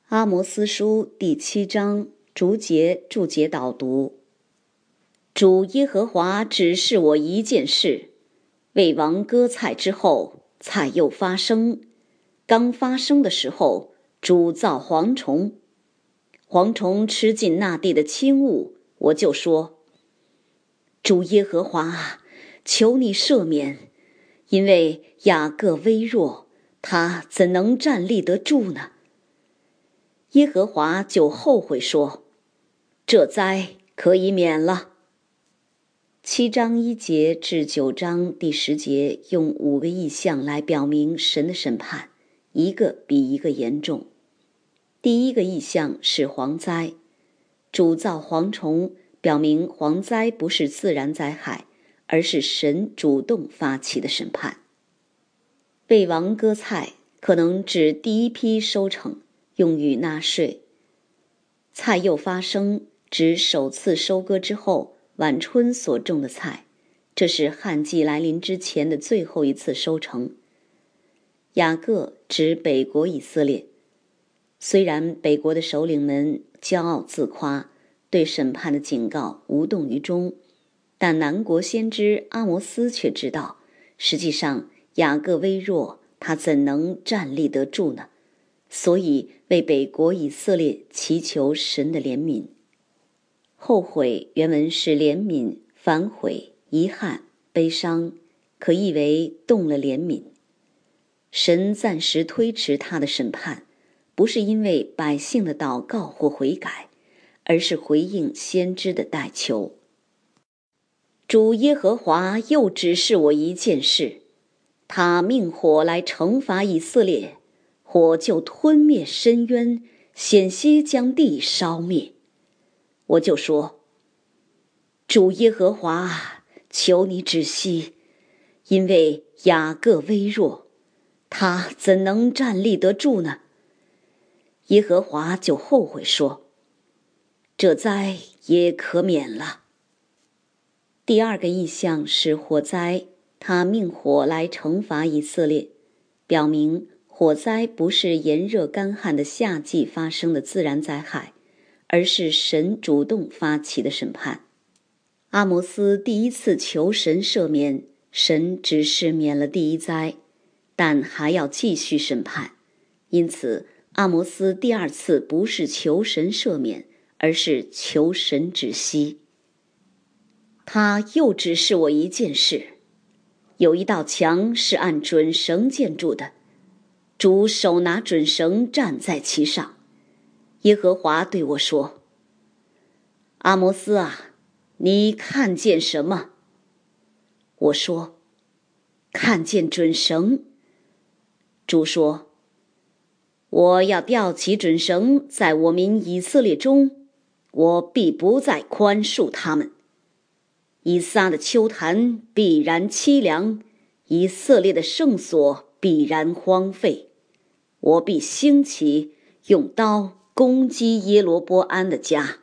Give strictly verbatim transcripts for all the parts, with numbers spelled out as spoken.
阿摩司书第七章逐节注解导读。主耶和华指示我一件事，为王割菜之后，菜又发生。刚发生的时候，主造蝗虫，蝗虫吃尽那地的轻物，我就说：主耶和华，求你赦免，因为雅各微弱，他怎能站立得住呢？耶和华就后悔说：这灾可以免了。七章一节至九章第十节用五个意象来表明神的审判，一个比一个严重。第一个意象是蝗灾，主造蝗虫，表明蝗灾不是自然灾害，而是神主动发起的审判。为王割菜可能指第一批收成，用于纳税。菜又发生指首次收割之后晚春所种的菜，这是旱季来临之前的最后一次收成。雅各指北国以色列，虽然北国的首领们骄傲自夸，对审判的警告无动于衷，但南国先知阿摩斯却知道，实际上雅各微弱，他怎能站立得住呢？所以为北国以色列祈求神的怜悯。后悔原文是怜悯、反悔、遗憾、悲伤，可译为动了怜悯。神暂时推迟他的审判，不是因为百姓的祷告或悔改，而是回应先知的代求。主耶和华又指示我一件事，他命火来惩罚以色列，火就吞灭深渊，险些将地烧灭。我就说：主耶和华，求你止息，因为雅各微弱，他怎能站立得住呢？耶和华就后悔说：这灾也可免了。第二个意象是火灾，他命火来惩罚以色列，表明火灾不是炎热干旱的夏季发生的自然灾害，而是神主动发起的审判。阿摩斯第一次求神赦免，神只是免了第一灾，但还要继续审判，因此阿摩斯第二次不是求神赦免，而是求神止息。他又指示我一件事，有一道墙是按准绳建筑的，主手拿准绳站在其上。耶和华对我说：阿摩斯啊，你看见什么？我说：看见准绳。主说：我要吊起准绳，在我民以色列中，我必不再宽恕他们。以撒的丘坛必然凄凉，以色列的圣所必然荒废。我必兴起，用刀攻击耶罗波安的家。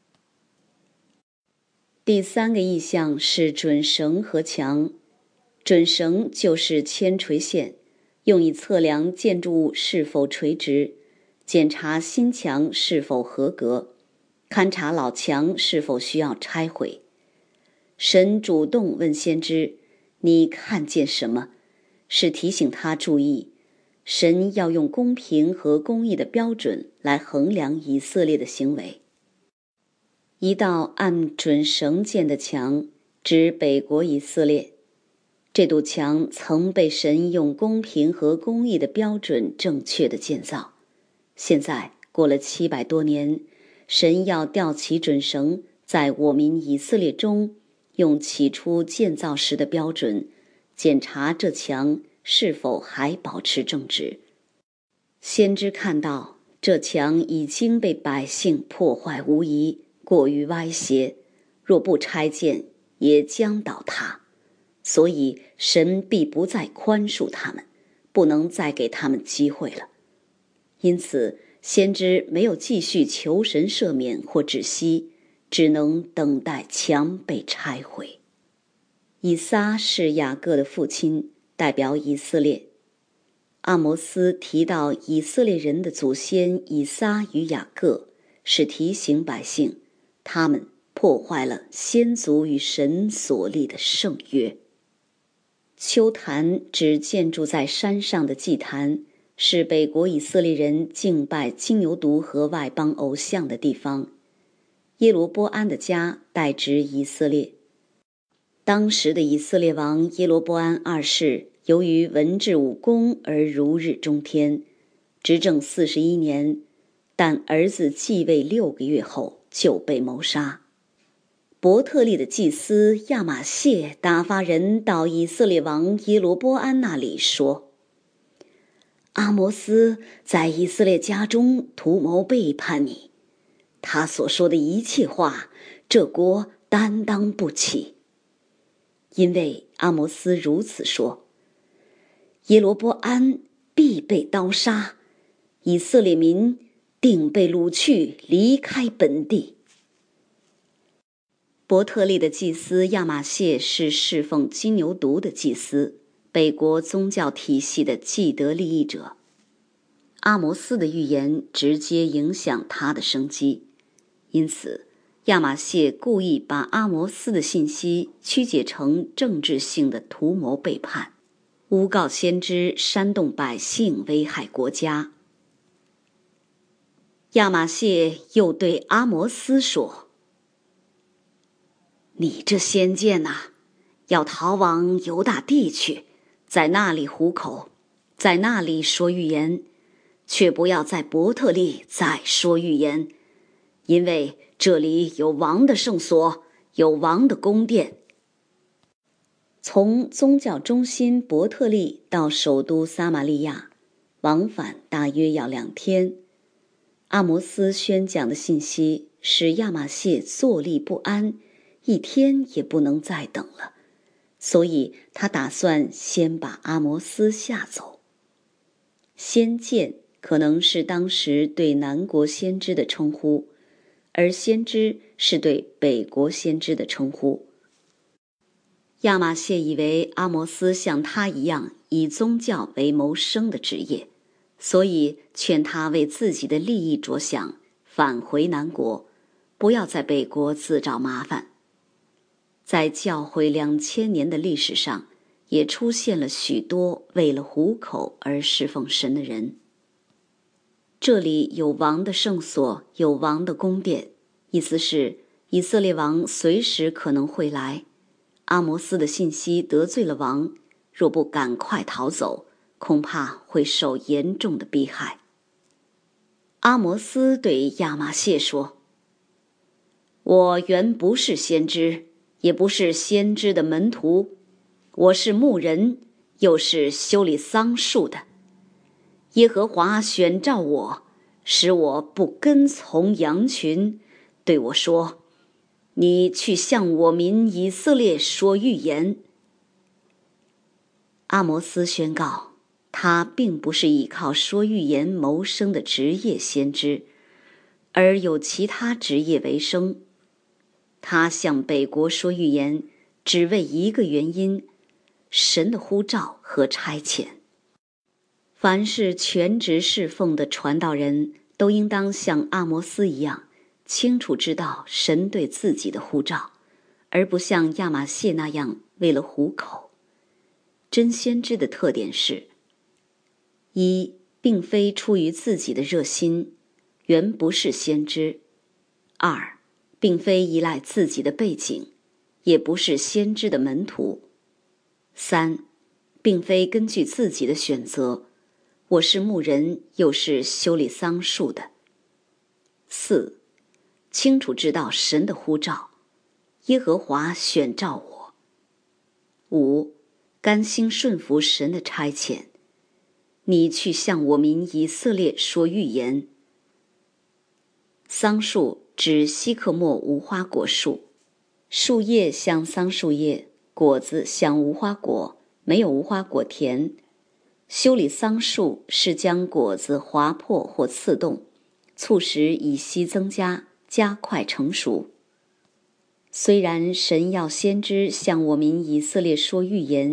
第三个意象是准绳和墙。准绳就是铅垂线，用以测量建筑物是否垂直，检查新墙是否合格，勘察老墙是否需要拆毁。神主动问先知：你看见什么？是提醒他注意，神要用公平和公义的标准来衡量以色列的行为。一道按准绳建的墙，指北国以色列。这堵墙曾被神用公平和公义的标准正确的建造。现在过了七百多年，神要吊起准绳，在我民以色列中，用起初建造时的标准，检查这墙是否还保持正直。先知看到这墙已经被百姓破坏无遗，过于歪斜，若不拆建，也将倒塌。所以神必不再宽恕他们，不能再给他们机会了。因此先知没有继续求神赦免或止息，只能等待墙被拆毁。以撒是雅各的父亲，代表以色列。 阿摩斯提到以色列人的祖先以撒与雅各，是提醒百姓，他们破坏了先祖与神所立的圣约。丘坛指建筑在山上的祭坛，是北国以色列人敬拜金牛犊和外邦偶像的地方。耶罗波安的家代指以色列。当时的以色列王耶罗波安二世由于文治武功而如日中天，执政四十一年，但儿子继位六个月后就被谋杀。伯特利的祭司亚玛谢打发人到以色列王耶罗波安那里说，阿摩斯在以色列家中图谋背叛你，他所说的一切话，这国担当不起。因为阿摩斯如此说，耶罗波安必被刀杀，以色列民定被掳去离开本地。伯特利的祭司亚玛谢是侍奉金牛犊的祭司，北国宗教体系的既得利益者。阿摩斯的预言直接影响他的生机，因此亚玛谢故意把阿摩斯的信息曲解成政治性的图谋背叛，诬告先知煽动百姓危害国家。亚玛谢又对阿摩斯说，你这先见啊，要逃往犹大地去，在那里糊口，在那里说预言，却不要在伯特利再说预言，因为这里有王的圣所，有王的宫殿。从宗教中心伯特利到首都撒玛利亚，往返大约要两天。阿摩斯宣讲的信息使亚玛谢坐立不安，一天也不能再等了，所以他打算先把阿摩斯吓走。先见可能是当时对南国先知的称呼，而先知是对北国先知的称呼。亚玛谢以为阿摩斯像他一样以宗教为谋生的职业，所以劝他为自己的利益着想，返回南国，不要在北国自找麻烦。在教会两千年的历史上，也出现了许多为了糊口而侍奉神的人。这里有王的圣所，有王的宫殿，意思是以色列王随时可能会来。阿摩斯的信息得罪了王，若不赶快逃走，恐怕会受严重的逼害。阿摩斯对亚玛谢说，我原不是先知，也不是先知的门徒，我是牧人，又是修理桑树的。耶和华选召我，使我不跟从羊群，对我说，你去向我民以色列说预言。阿摩斯宣告，他并不是依靠说预言谋生的职业先知，而有其他职业为生。他向北国说预言，只为一个原因，神的呼召和差遣。凡是全职侍奉的传道人，都应当像阿摩斯一样，清楚知道神对自己的呼召，而不像亚玛谢那样为了糊口。真先知的特点是：一，并非出于自己的热心，原不是先知；二，并非依赖自己的背景，也不是先知的门徒；三，并非根据自己的选择，我是牧人，又是修理桑树的；四，清楚知道神的呼召，耶和华选召我；五，甘心顺服神的差遣，你去向我民以色列说预言。桑树指西克莫无花果树，树叶像桑树叶，果子像无花果，没有无花果甜。修理桑树是将果子划破或刺动，促使乙烯增加，加快成熟。虽然神要先知向我民以色列说预言，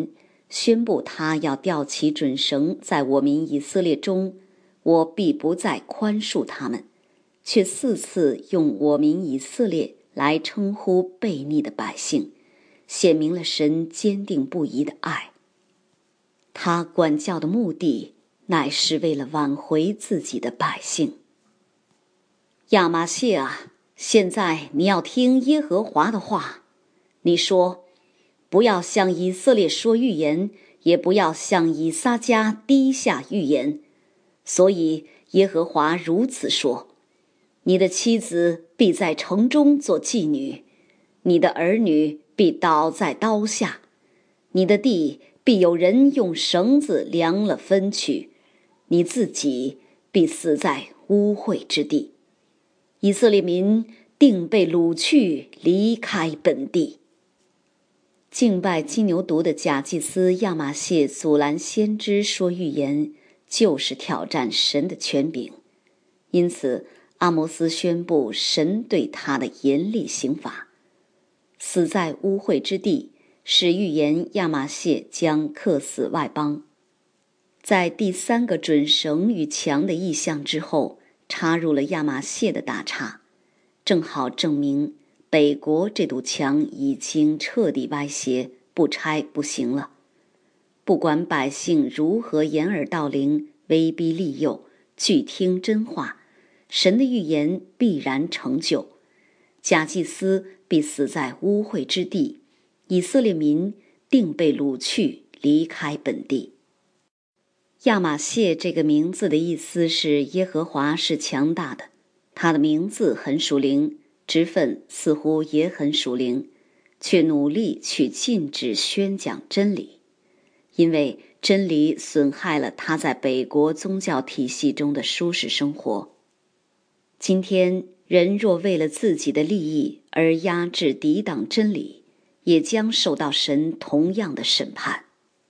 宣布他要吊起准绳，在我民以色列中，我必不再宽恕他们，却四次用我民以色列来称呼悖逆的百姓，显明了神坚定不移的爱。他管教的目的乃是为了挽回自己的百姓。亚玛谢啊，现在你要听耶和华的话。你说，不要向以色列说预言，也不要向以撒家低下预言。所以耶和华如此说，你的妻子必在城中做妓女，你的儿女必倒在刀下，你的地必有人用绳子量了分取，你自己必死在污秽之地。以色列民定被掳去，离开本地。敬拜金牛犊的假祭司亚玛谢阻拦先知说预言，就是挑战神的权柄。因此阿摩斯宣布神对他的严厉刑罚。死在污秽之地是预言亚玛谢将客死外邦。在第三个准绳与墙的意象之后，插入了亚玛谢的大叉，正好证明北国这堵墙已经彻底歪斜，不拆不行了。不管百姓如何掩耳盗铃，威逼利诱，拒听真话，神的预言必然成就。假祭司必死在污秽之地，以色列民定被掳去，离开本地。亚玛谢这个名字的意思是耶和华是强大的，他的名字很属灵，职分似乎也很属灵，却努力去禁止宣讲真理，因为真理损害了他在北国宗教体系中的舒适生活。今天人若为了自己的利益而压制抵挡真理，也将受到神同样的审判。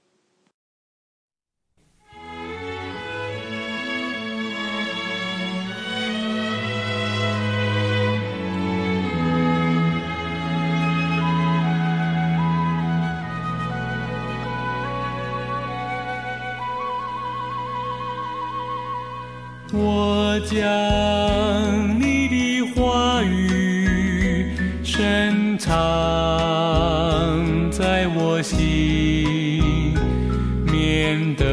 我将你的话语深藏在我心，免得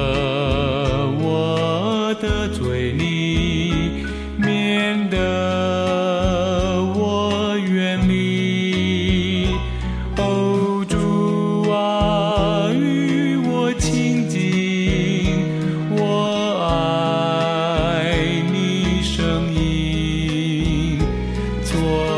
我得罪你，免得我远离。哦，主啊，与我亲近，我爱你声音，做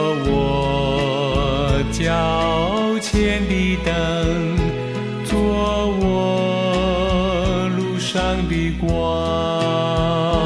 我脚前的灯，做我路上的光。